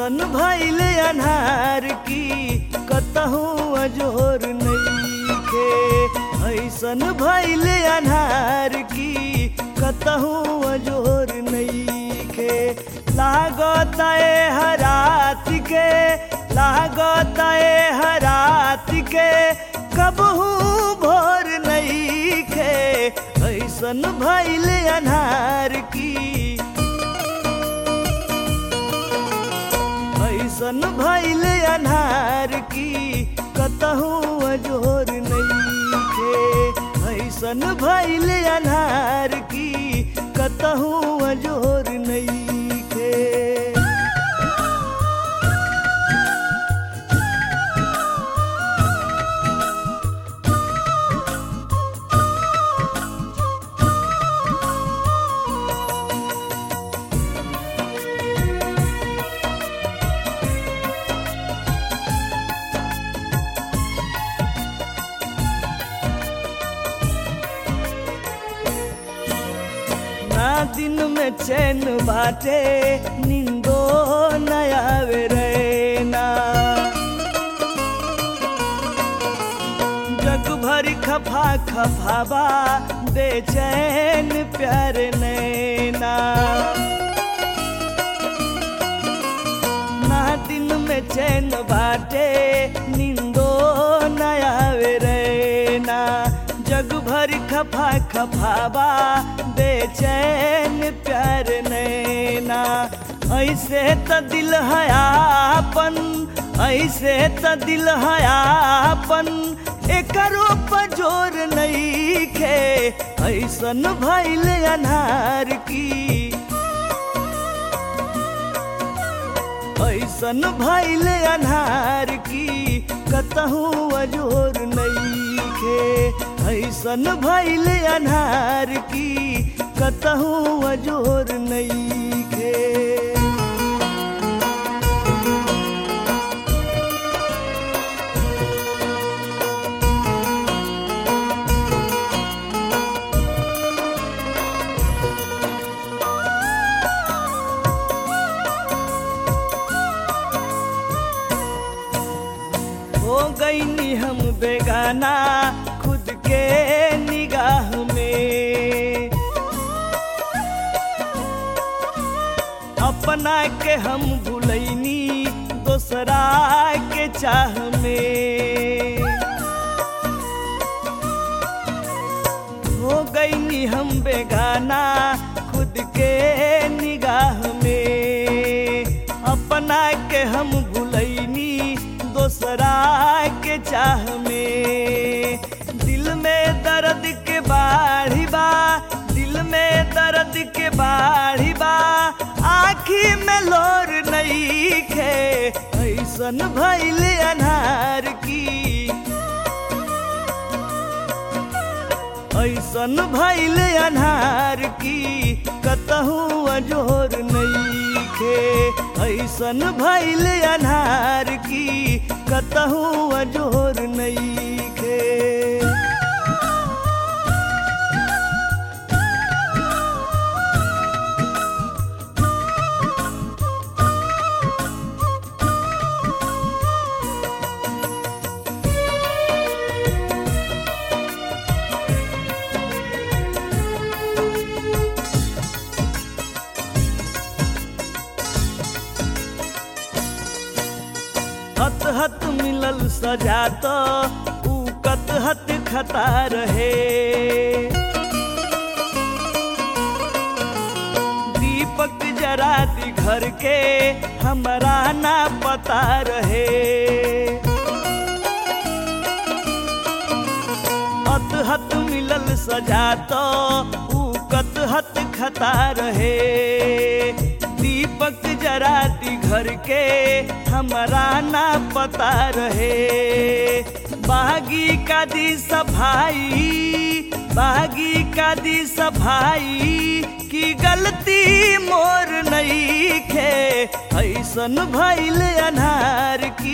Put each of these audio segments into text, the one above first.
ऐसन भइले अन्हार की कतहु अजोर नइखे। ऐसन भइले अन्हार की कतहु अजोर नइखे। लागत हरात के लागत हरात के कबहू भोर नइखे। ऐसन भइले अन्हार की ऐसन भइले अन्हार की कतहु अजोर नइखे। ऐसन भइले अन्हार की कतहु अजोर नइखे। दिन में चैन बाटे नींदो न आवे रैना। जग भर खफा खफाबा बेचैन प्यार नैना। ना दिन में चैन बाटे नींदो न आवे रैना। जग भर खफा खफाबा बेचैन प्यार नैना। ऐसे त दिल है आपन ऐसे त दिल है आपन एकरो पजोर नइखे। ऐसन भइले अन्हार की ऐसन भइले अन्हार की कतहु अजोर नइखे। ऐसन भइले अन्हार की कतहु अजोर नइखे। हो गईनी हम बेगाना खुद के निगाह में। अपना के हम भुलैनी दोसरा के चाह में। हो गईनी हम बेगाना खुद के निगाह में। अपना के हम भुलैनी दोसरा के चाह में। दिल में दर्द के बाढ़ी बा दिल में दर्द के बाढ़ी बा आँखी में लोर नइखे। ऐसन भइले अन्हार की ऐसन भइले अन्हार की कतहु अजोर नइखे। ऐसन भइले अन्हार की कतहु अजोर नइखे। हत हत मिलल सजा तो ऊ कत हत खता रहे। दीपक जरा दी घर के हमरा ना पता रहे। हत हत मिलल सजा तो ऊ कत हत खता रहे। दीपक जरा दी घर के हमरा ना पता रहे। बागी का दी सफाई बागी का दी सफाई की गलती मोर नइखे। ऐसन भइले अन्हार की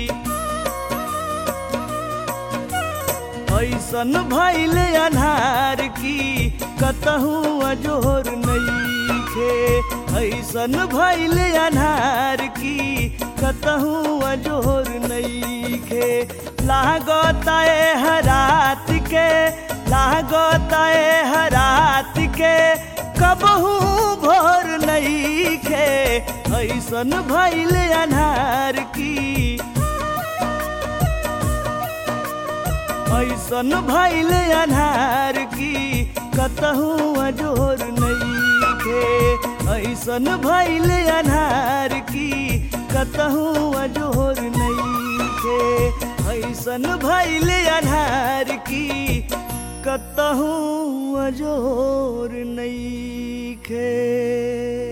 ऐसन भइले अन्हार की कतहु अजोर नइखे। ऐसन भइल अन्हार की कतहूँ अजोर नइखे। लागता हरात के लागता हरात के कबहू भोर नइखे। ऐसन भइल अन्हार की ऐसन भइल अन्हार की कतहूँ अजोर नइखे। ऐसन भइल अन्हार की कतहूँ अजोर नइखे। ऐसन भइल अन्हार की कतहूँ अजोर नइखे।